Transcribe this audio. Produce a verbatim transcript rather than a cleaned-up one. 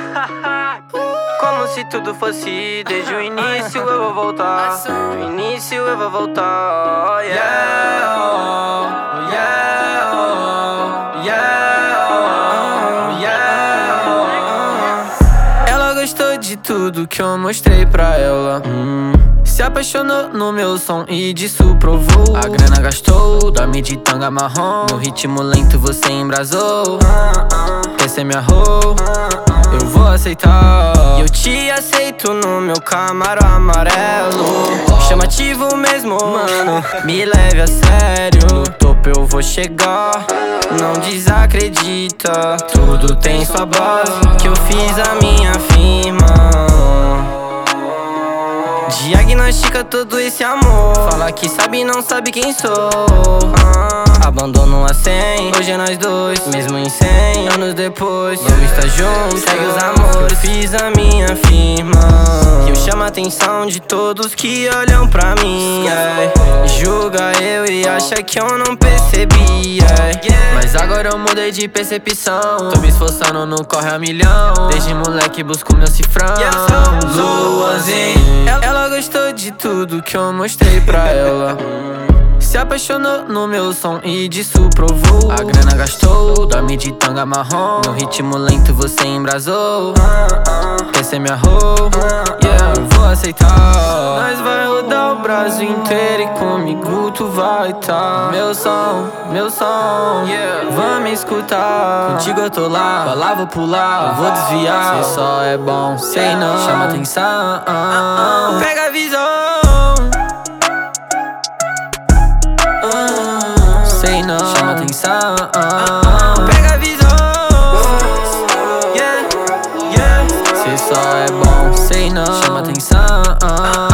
Como se tudo fosse desde o início eu vou voltar. Do início eu vou voltar. Oh, yeah, oh, yeah, oh, yeah, oh, yeah, oh. Ela gostou de tudo que eu mostrei pra ela. hum. Se apaixonou no meu som e disso provou. A grana gastou, dorme de tanga marrom. No ritmo lento você embrasou. Quer ser minha roupa? Eu vou aceitar. E eu te aceito no meu Camaro amarelo. Chamativo mesmo, mano, me leve a sério. No topo eu vou chegar, não desacredita. Tudo tem sua base, que eu fiz a minha firma. Diagnostica todo esse amor. Fala que sabe, não sabe quem sou. ah, Abandono a cem, hoje é nós dois. Mesmo em cem anos depois, vamos estar juntos. Segue os amores, eu fiz a minha firma. Que eu chamo a atenção de todos que olham pra mim, yeah. Julga eu e acha que eu não percebi, yeah. Mas agora eu mudei de percepção. Tô me esforçando no corre a milhão. Desde moleque busco meu cifrão. Luazinha, ela gostou de tudo que eu mostrei pra ela. Se apaixonou no meu som e disso provou. A grana gastou, dorme de tanga marrom. No ritmo lento você embrasou. Quer ser minha roupa? Yeah, eu vou aceitar. Nós vai rodar o Brasil inteiro e comigo tu vai tá. Meu som, meu som, yeah, vamos escutar. Contigo eu tô lá, pra lá vou pular, eu vou desviar. Cê só é bom, sei não, chama atenção. Pega a visão. Sei não, chama atenção. Pega a visão. Yeah, yeah. Cê só é bom, sei não, chama atenção.